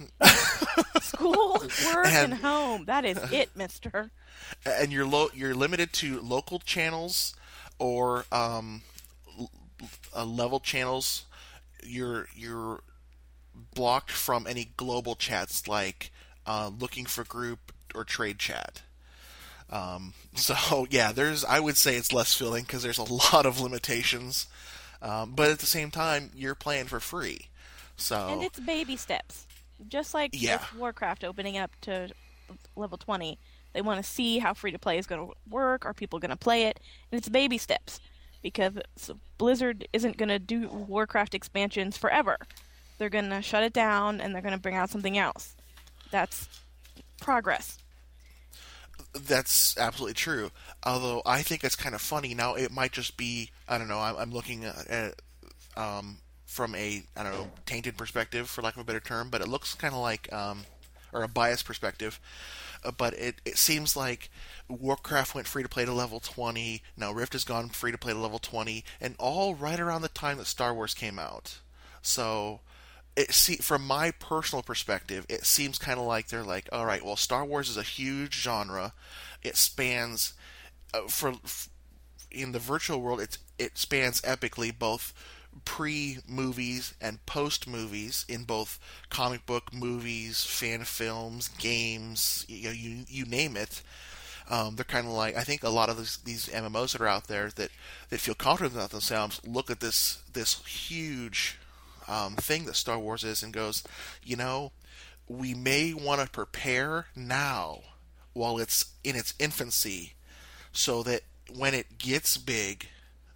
School, work, and, and home. That is it, mister. And you're lo- you're limited to local channels or um, uh, level channels. You're you're blocked from any global chats like uh, looking for group or trade chat. Um, so yeah, there's I would say it's less filling because there's a lot of limitations, um, but at the same time you're playing for free. So and it's baby steps, just like yeah. with Warcraft opening up to level twenty. They want to see how free to play is going to work. Are people going to play it? And it's baby steps. because Blizzard isn't going to do Warcraft expansions forever. They're going to shut it down and they're going to bring out something else. That's progress. That's absolutely true. Although I think it's kind of funny. Now it might just be, I don't know, I'm, I'm looking at it um, from a, I don't know, tainted perspective, for lack of a better term, but it looks kind of like, um, or a biased perspective. Uh, but it, it seems like Warcraft went free to play to level twenty. Now Rift has gone free to play to level twenty, and all right around the time that Star Wars came out. So, it see from my personal perspective, it seems kind of like they're like, all right, well, Star Wars is a huge genre. It spans uh, for in the virtual world. It it spans epically both pre-movies and post-movies in both comic book, movies, fan films, games, you know, you, you name it. Um, they're kind of like, I think a lot of these, these M M Os that are out there that, that feel confident about themselves look at this this huge um, thing that Star Wars is and goes, you know, we may want to prepare now while it's in its infancy so that when it gets big,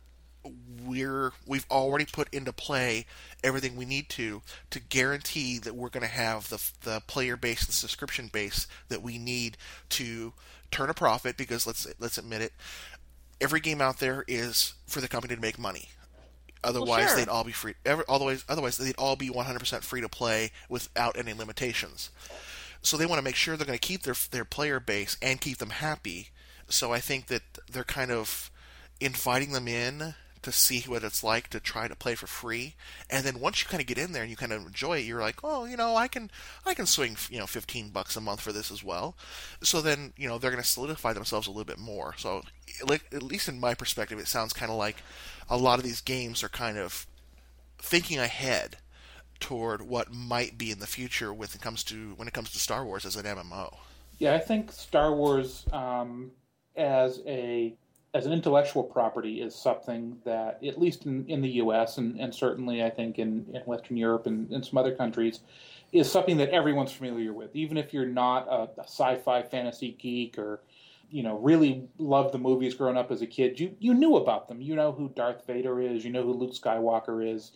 we're we've already put into play everything we need to to guarantee that we're going to have the the player base, the subscription base that we need to turn a profit. Because let's let's admit it, every game out there is for the company to make money. Otherwise, well, sure. they'd all be free. Every, otherwise, otherwise they'd all be one hundred percent free to play without any limitations. So they want to make sure they're going to keep their their player base and keep them happy. So I think that they're kind of inviting them in to see what it's like to try to play for free, and then once you kind of get in there and you kind of enjoy it, you're like, oh, you know, I can, I can swing, you know, fifteen bucks a month for this as well. So then, you know, they're going to solidify themselves a little bit more. So, like, at least in my perspective, it sounds kind of like a lot of these games are kind of thinking ahead toward what might be in the future when it comes to when it comes to Star Wars as an M M O. Yeah, I think Star Wars um, as a as an intellectual property is something that, at least in, in the U S and, and certainly I think in, in Western Europe and, and some other countries, is something that everyone's familiar with. Even if you're not a, a sci-fi fantasy geek or, you know, really loved the movies growing up as a kid, you, you knew about them. You know who Darth Vader is. You know who Luke Skywalker is.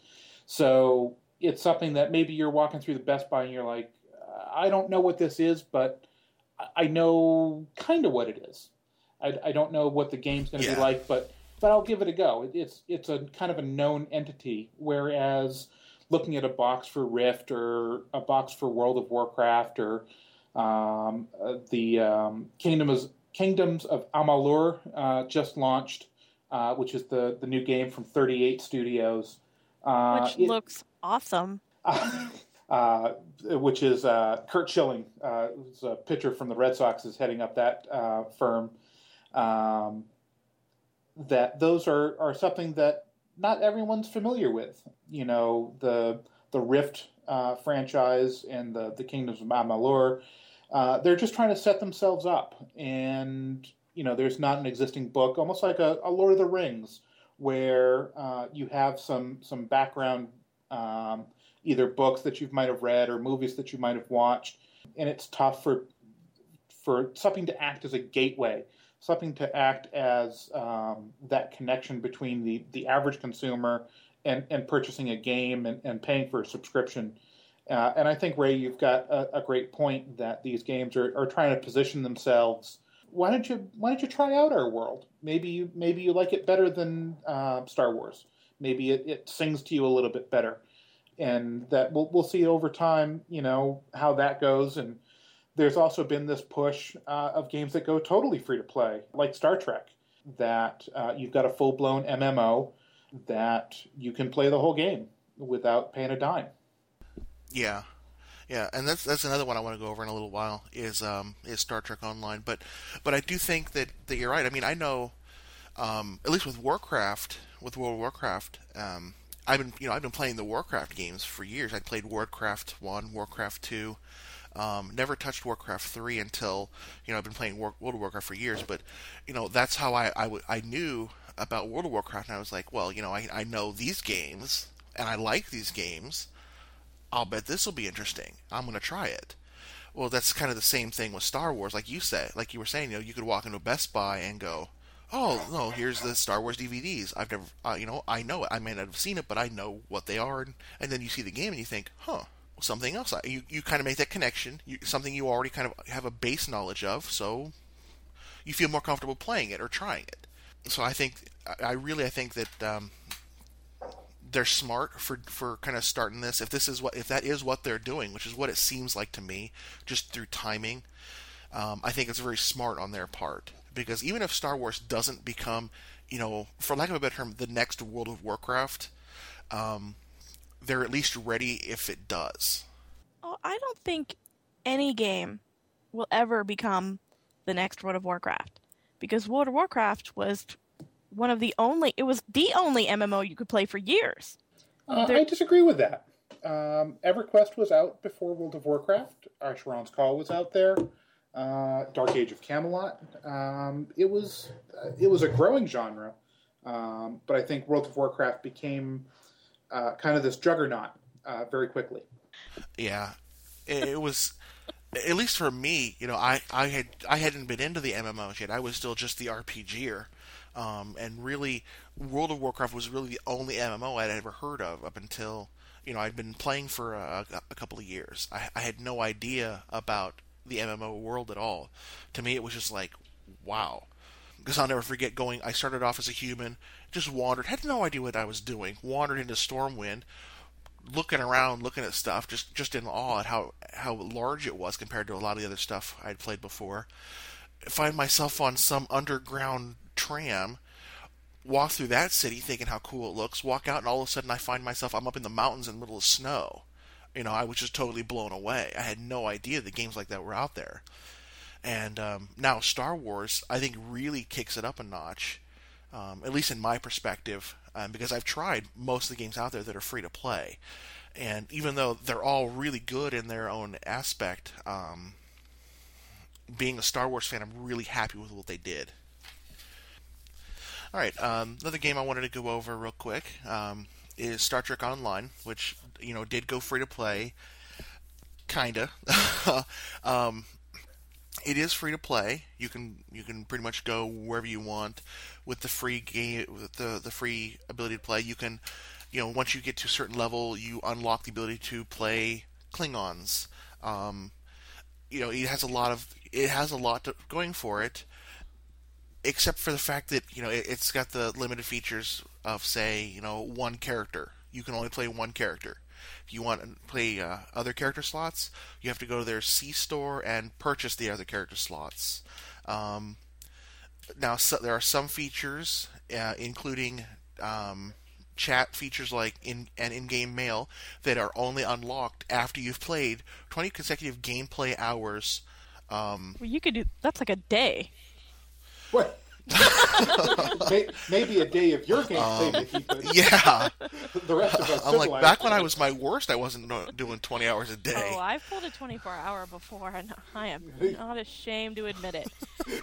So it's something that maybe you're walking through the Best Buy and you're like, I don't know what this is, but I know kind of what it is. I, I don't know what the game's going to yeah. be like, but but I'll give it a go. It, it's it's a kind of a known entity, whereas looking at a box for Rift or a box for World of Warcraft or um, uh, the um, Kingdoms Kingdoms of Amalur uh, just launched, uh, which is the the new game from thirty-eight Studios, uh, which it, looks awesome. Uh, uh, which is uh, Kurt Schilling, uh, who's a pitcher from the Red Sox, is heading up that uh, firm. Um, that those are, are something that not everyone's familiar with. You know, the the Rift uh, franchise and the, the Kingdoms of Amalur, uh, they're just trying to set themselves up. And, you know, there's not an existing book, almost like a, a Lord of the Rings, where uh, you have some, some background, um, either books that you might have read or movies that you might have watched. And it's tough for for something to act as a gateway, something to act as um, that connection between the, the average consumer and, and purchasing a game and, and paying for a subscription. Uh, and I think, Ray, you've got a, a great point that these games are, are trying to position themselves. Why don't you Why don't you try out our world? Maybe you maybe you like it better than uh, Star Wars. Maybe it, it sings to you a little bit better, and that we'll we'll see over time. You know how that goes. And there's also been this push uh, of games that go totally free to play, like Star Trek, that uh, you've got a full-blown M M O that you can play the whole game without paying a dime. Yeah, yeah, and that's that's another one I want to go over in a little while is um, is Star Trek Online. But but I do think that, that you're right. I mean, I know um, at least with Warcraft, with World of Warcraft, um, I've been you know I've been playing the Warcraft games for years. I played Warcraft one, Warcraft two. Um, never touched Warcraft three until, you know, I've been playing War- World of Warcraft for years, but, you know, that's how I, I, w- I knew about World of Warcraft, and I was like, well, you know, I, I know these games, and I like these games, I'll bet this will be interesting, I'm going to try it. Well, that's kind of the same thing with Star Wars, like you said, like you were saying, you know, you could walk into Best Buy and go, oh no, here's the Star Wars D V Ds. I've never, uh, you know, I know it. I may not have seen it, but I know what they are. And, and then you see the game and you think, huh, something else. You you kind of make that connection. You, something you already kind of have a base knowledge of, so you feel more comfortable playing it or trying it. So I think, I really, I think that um, they're smart for for kind of starting this. If this is what, if that is what they're doing, which is what it seems like to me, just through timing, um, I think it's very smart on their part. Because even if Star Wars doesn't become, you know, for lack of a better term, the next World of Warcraft, um, they're at least ready if it does. Oh, I don't think any game will ever become the next World of Warcraft, because World of Warcraft was one of the only, it was the only M M O you could play for years. Uh, There- I disagree with that. Um, EverQuest was out before World of Warcraft. Acheron's Call was out there. Uh, Dark Age of Camelot. Um, it was uh, it was a growing genre, um, but I think World of Warcraft became uh, kind of this juggernaut uh, very quickly. Yeah, it, it was. At least for me, you know, I, I had I hadn't been into the M M Os yet. I was still just the RPGer, um, and really, World of Warcraft was really the only M M O I'd ever heard of up until, you know, I'd been playing for a, a couple of years. I, I had no idea about the M M O world at all. To me, it was just like, wow. Because I'll never forget going. I started off as a human, just wandered, had no idea what I was doing. Wandered into Stormwind, looking around, looking at stuff, just just in awe at how how large it was compared to a lot of the other stuff I'd played before. Find myself on some underground tram, walk through that city thinking how cool it looks, walk out, and all of a sudden I find myself I'm up in the mountains in the middle of snow. You know, I was just totally blown away. I had no idea that games like that were out there. And um, now Star Wars, I think, really kicks it up a notch, um, at least in my perspective, um, because I've tried most of the games out there that are free to play. And even though they're all really good in their own aspect, um, being a Star Wars fan, I'm really happy with what they did. All right, um, another game I wanted to go over real quick um, is Star Trek Online, which, you know, did go free to play, kinda. um, it is free to play. You can you can pretty much go wherever you want with the free game, with the the free ability to play. You can, you know, once you get to a certain level, you unlock the ability to play Klingons. Um, you know, it has a lot of it has a lot to, going for it, except for the fact that, you know, it, it's got the limited features of, say, you know, one character. You can only play one character. If you want to play uh, other character slots, you have to go to their C store and purchase the other character slots. Um, now, so, there are some features, uh, including um, chat features like in and in-game mail, that are only unlocked after you've played twenty consecutive gameplay hours. Um, well, you could do that's like a day. What? Maybe a day of your gameplay, um, Mickey, but yeah. The rest of us. I'm like, back when I was my worst, I wasn't doing twenty hours a day. Oh, I've pulled a twenty-four hour before, and I am not ashamed to admit it.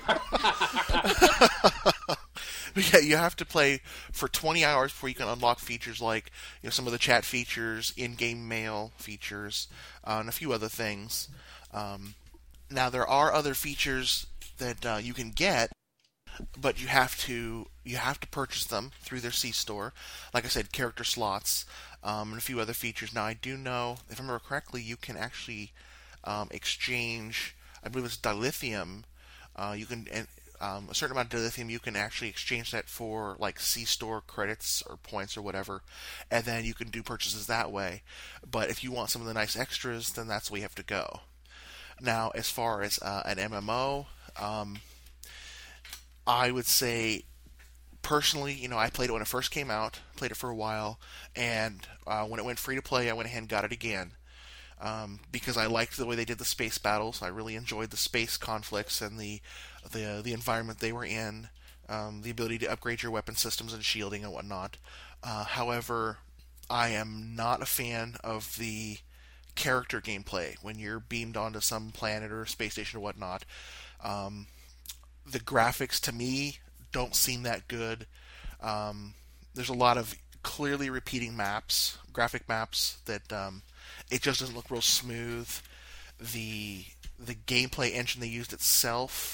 But yeah, you have to play for twenty hours before you can unlock features like, you know, some of the chat features, in-game mail features, uh, and a few other things. Um, now, there are other features that uh, you can get, but you have to you have to purchase them through their C store. Like I said, character slots, um, and a few other features. Now, I do know, if I remember correctly, you can actually um, exchange, I believe it's dilithium. Uh, you can um, a certain amount of dilithium. You can actually exchange that for like C store credits or points or whatever, and then you can do purchases that way. But if you want some of the nice extras, then that's where you have to go. Now, as far as uh, an M M O. Um, I would say, personally, you know, I played it when it first came out, played it for a while, and uh, when it went free to play, I went ahead and got it again. Um, because I liked the way they did the space battles. I really enjoyed the space conflicts and the the the environment they were in, um, the ability to upgrade your weapon systems and shielding and whatnot. Uh, however, I am not a fan of the character gameplay when you're beamed onto some planet or space station or whatnot. Um, The graphics, to me, don't seem that good. Um, there's a lot of clearly repeating maps, graphic maps, that um, it just doesn't look real smooth. The the gameplay engine they used itself,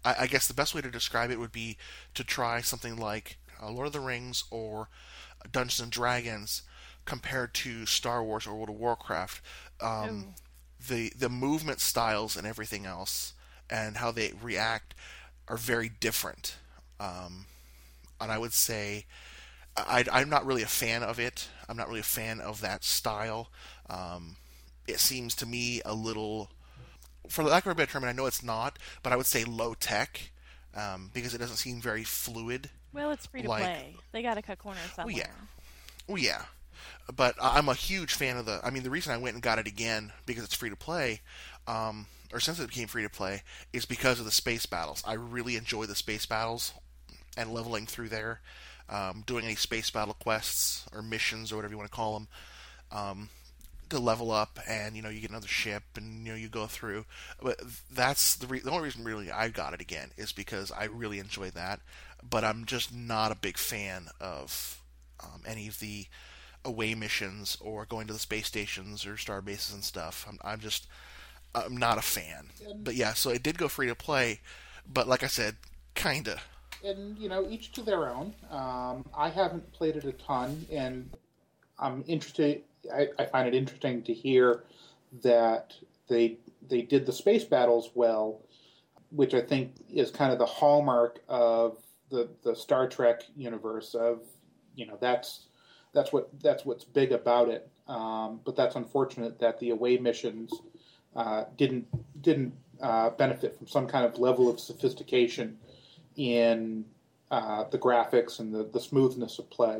I, I guess the best way to describe it would be to try something like uh, Lord of the Rings or Dungeons and Dragons compared to Star Wars or World of Warcraft. Um, the the movement styles and everything else, and how they react, are very different. Um, and I would say I, I'm not really a fan of it. I'm not really a fan of that style. Um, it seems to me a little, for lack of a better term, and I know it's not, but I would say low tech, um, because it doesn't seem very fluid. Well, it's free to like, play. They got to cut corners somewhere. Oh yeah, oh yeah. But I'm a huge fan of the. I mean, the reason I went and got it again because it's free to play, um, or since it became free to play, is because of the space battles. I really enjoy the space battles and leveling through there, um, doing any space battle quests or missions or whatever you want to call them, um, to level up, and you know you get another ship and you know you go through. But that's the re- the only reason really I got it again is because I really enjoy that. But I'm just not a big fan of um, any of the away missions or going to the space stations or star bases and stuff. I'm, I'm just I'm not a fan. But yeah, so it did go free to play, but like I said, kinda. And you know, each to their own. Um, I haven't played it a ton, and I'm interested. I, I find it interesting to hear that they they did the space battles well, which I think is kind of the hallmark of the the Star Trek universe. Of you know, that's That's what that's what's big about it. Um, but that's unfortunate that the away missions uh, didn't didn't uh, benefit from some kind of level of sophistication in uh, the graphics and the, the smoothness of play.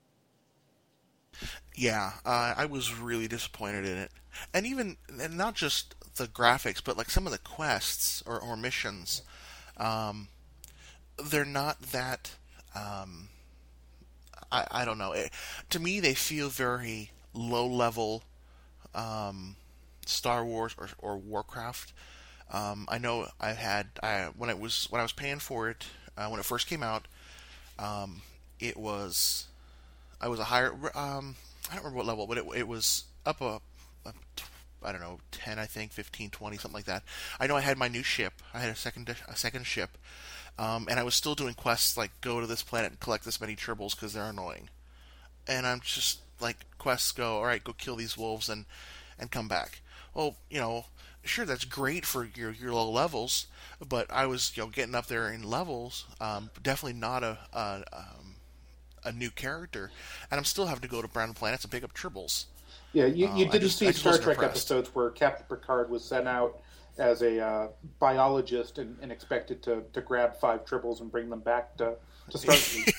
Yeah, uh, I was really disappointed in it, and even and not just the graphics, but like some of the quests or, or missions, um, they're not that. Um, I, I don't know. It, to me, they feel very low level um, Star Wars or, or Warcraft. Um, I know I had I when it was when I was paying for it uh, when it first came out. Um, it was I was a higher. Um, I don't remember what level, but it, it was up a, a I don't know ten, I think fifteen, twenty, something like that. I know I had my new ship. I had a second a second ship. Um, and I was still doing quests like go to this planet and collect this many tribbles because they're annoying. And I'm just like, quests go, all right, go kill these wolves and, and come back. Well, you know, sure, that's great for your, your low levels, but I was, you know, getting up there in levels, um, definitely not a, a, um, a new character, and I'm still having to go to brown planets and pick up tribbles. Yeah, you, you uh, didn't just, see Star Trek impressed. episodes where Captain Picard was sent out as a uh, biologist and, and expected to, to grab five tribbles and bring them back to, to Starfleet.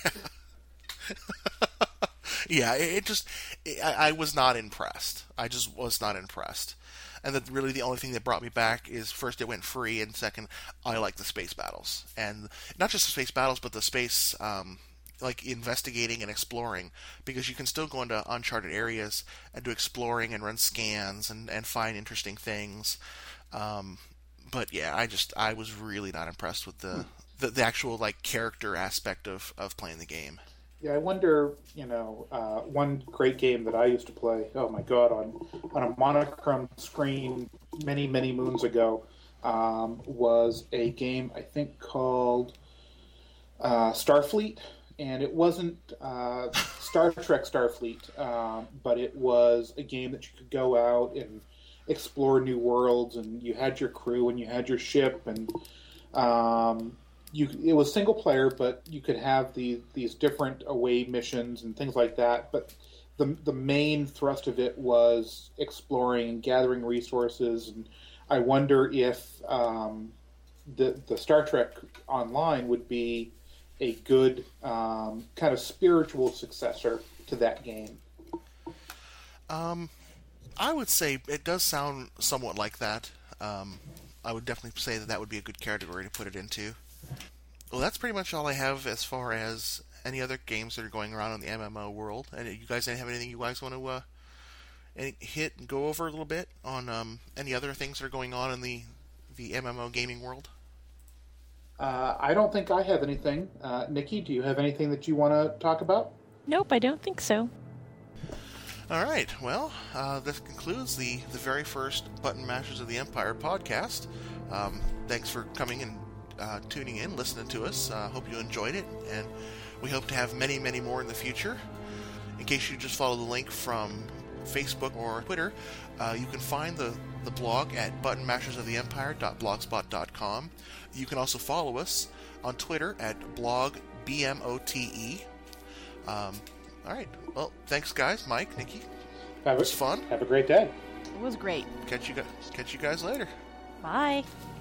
Yeah, it, it just, it, I, I was not impressed. I just was not impressed. And that really the only thing that brought me back is, first, it went free, and second, I like the space battles. And not just the space battles, but the space, um, like, investigating and exploring, because you can still go into uncharted areas and do exploring and run scans and, and find interesting things. Um, but yeah, I just I was really not impressed with the, the, the actual like character aspect of, of playing the game. Yeah, I wonder, you know, uh, one great game that I used to play, oh my god, on on a monochrome screen many, many moons ago, um, was a game I think called uh, Starfleet. And it wasn't uh, Star Trek Starfleet, um, but it was a game that you could go out and explore new worlds, and you had your crew and you had your ship, and um, you it was single player, but you could have these these different away missions and things like that. But the the main thrust of it was exploring and gathering resources. And I wonder if um, the the Star Trek Online would be a good um, kind of spiritual successor to that game. Um. I would say it does sound somewhat like that. Um, I would definitely say that that would be a good category to put it into. Well, that's pretty much all I have as far as any other games that are going around in the M M O world. And you guys have anything you guys want to uh, hit and go over a little bit on um, any other things that are going on in the, the M M O gaming world? Uh, I don't think I have anything. Uh, Nikki, do you have anything that you want to talk about? Nope, I don't think so. All right. Well, uh, this concludes the, the very first Button Mashers of the Empire podcast. Um, thanks for coming and uh, tuning in, listening to us. Uh, hope you enjoyed it, and we hope to have many, many more in the future. In case you just follow the link from Facebook or Twitter, uh, you can find the, the blog at button mashers of the empire dot blogspot dot com. You can also follow us on Twitter at blog B M O T E. Um, all right. Well, thanks, guys. Mike, Nikki. Have it was fun. Have a great day. It was great. Catch you guys. Catch you guys later. Bye.